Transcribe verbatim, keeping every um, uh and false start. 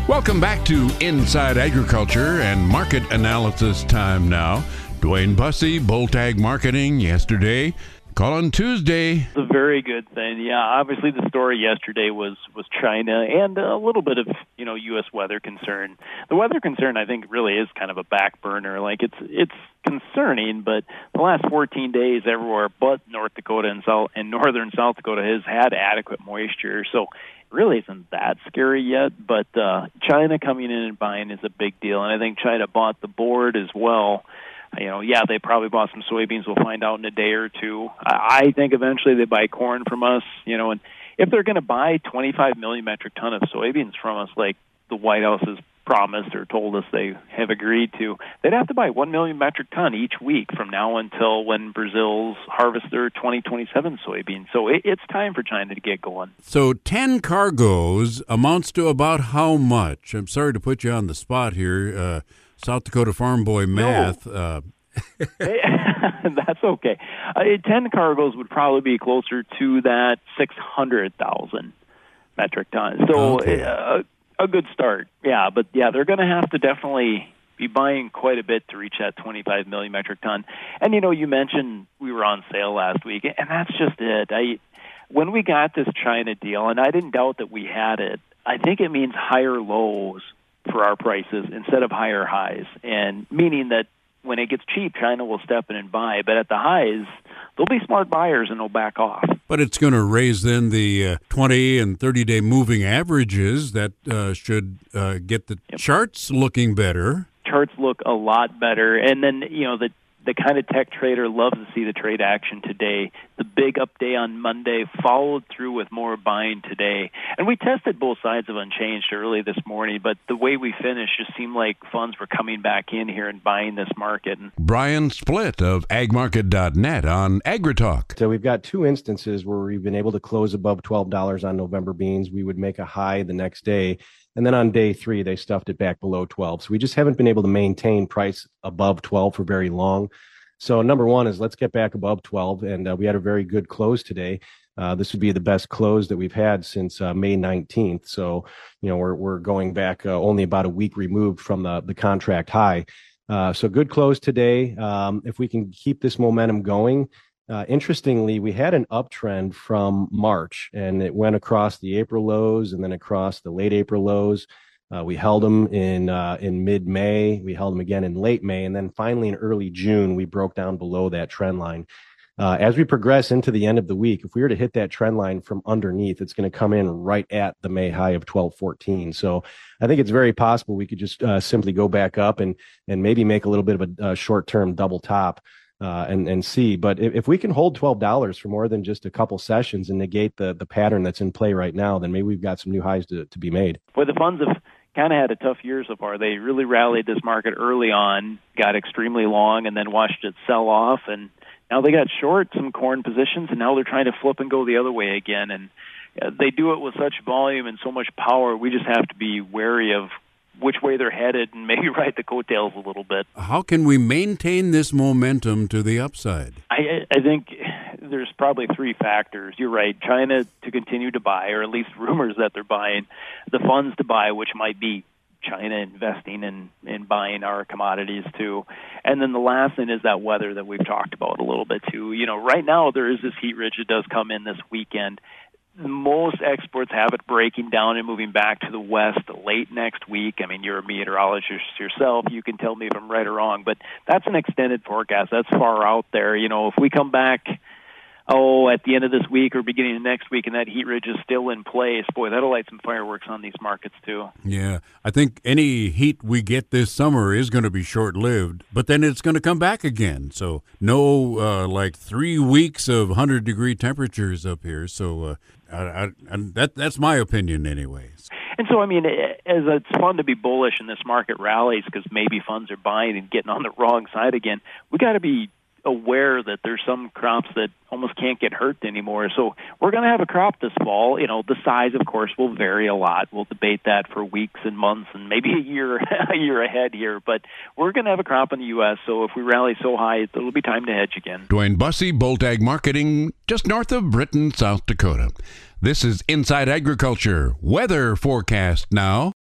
Welcome back to Inside Agriculture and Market Analysis time now. Dwayne Bussey, Bolt Ag Marketing, yesterday. Call on Tuesday. It's a very good thing. Yeah, obviously the story yesterday was, was China and a little bit of, you know, U S weather concern. The weather concern, I think, really is kind of a back burner. Like, it's it's concerning, but the last fourteen days everywhere but North Dakota and South and northern South Dakota has had adequate moisture. So it really isn't that scary yet, but uh, China coming in and buying is a big deal, and I think China bought the board as well. You know, yeah, they probably bought some soybeans. We'll find out in a day or two. I think eventually they buy corn from us, you know, and if they're going to buy twenty-five million metric ton of soybeans from us, like the White House has promised or told us they have agreed to, they'd have to buy one million metric ton each week from now until when Brazil's harvest their twenty twenty-seven soybeans. So it, it's time for China to get going. So ten cargoes amounts to about how much? I'm sorry to put you on the spot here. Uh, South Dakota farm boy math. No. Uh, That's okay. Uh, ten cargoes would probably be closer to that six hundred thousand metric tons. So okay. uh, a good start. Yeah, but yeah, they're going to have to definitely be buying quite a bit to reach that twenty-five million metric ton. And, you know, you mentioned we were on sale last week, and that's just it. I When we got this China deal, and I didn't doubt that we had it, I think it means higher lows for our prices instead of higher highs, and meaning that when it gets cheap, China will step in and buy. But at the highs, they'll be smart buyers and they'll back off. But it's going to raise then the uh, twenty and thirty-day moving averages that uh, should uh, get the yep. charts looking better. Charts look a lot better. And then, you know, the the kind of tech trader loves to see the trade action today. The big up day on Monday followed through with more buying today. And we tested both sides of unchanged early this morning, but the way we finished just seemed like funds were coming back in here and buying this market. Brian Splitt of ag market dot net on AgriTalk. So we've got two instances where we've been able to close above twelve dollars on November beans. We would make a high the next day. And then on day three, they stuffed it back below twelve. So we just haven't been able to maintain price above twelve for very long. So number one is let's get back above twelve. And uh, we had a very good close today. Uh, this would be the best close that we've had since uh, May nineteenth. So, you know, we're we're going back uh, only about a week removed from the, the contract high. Uh, so good close today. Um, if we can keep this momentum going. Uh, interestingly, we had an uptrend from March, and it went across the April lows and then across the late April lows. Uh, we held them in uh, in mid-May. We held them again in late May, and then finally in early June, we broke down below that trend line. Uh, as we progress into the end of the week, if we were to hit that trend line from underneath, it's going to come in right at the May high of twelve fourteen. So I think it's very possible we could just uh, simply go back up and and maybe make a little bit of a, a short-term double top. Uh, and, and see. But if, if we can hold twelve dollars for more than just a couple sessions and negate the, the pattern that's in play right now, then maybe we've got some new highs to, to be made. Boy, the funds have kind of had a tough year so far. They really rallied this market early on, got extremely long, and then watched it sell off. And now they got short some corn positions, and now they're trying to flip and go the other way again. And uh, they do it with such volume and so much power. We just have to be wary of which way they're headed and maybe ride the coattails a little bit. How can we maintain this momentum to the upside? I, I think there's probably three factors. You're right. China to continue to buy, or at least rumors that they're buying, the funds to buy, which might be China investing in, in buying our commodities too. And then the last thing is that weather that we've talked about a little bit too. You know, right now there is this heat ridge that does come in this weekend. Most exports have it breaking down and moving back to the west late next week. I mean, you're a meteorologist yourself. You can tell me if I'm right or wrong, but that's an extended forecast. That's far out there. You know, if we come back, oh, at the end of this week or beginning of next week and that heat ridge is still in place, boy, that'll light some fireworks on these markets too. Yeah, I think any heat we get this summer is going to be short-lived, but then it's going to come back again. So no, uh, like three weeks of one hundred degree temperatures up here. So uh, I, I, I, that that's my opinion anyways. And so, I mean, as it's fun to be bullish in this market rallies because maybe funds are buying and getting on the wrong side again, we got to be aware that there's some crops that almost can't get hurt anymore. So we're going to have a crop this fall. You know, the size, of course, will vary a lot. We'll debate that for weeks and months and maybe a year a year ahead here. But we're going to have a crop in the U S, so if we rally so high, it'll be time to hedge again. Dwayne Bussey, Bolt Ag Marketing, just north of Britton, South Dakota. This is Inside Agriculture. Weather forecast now.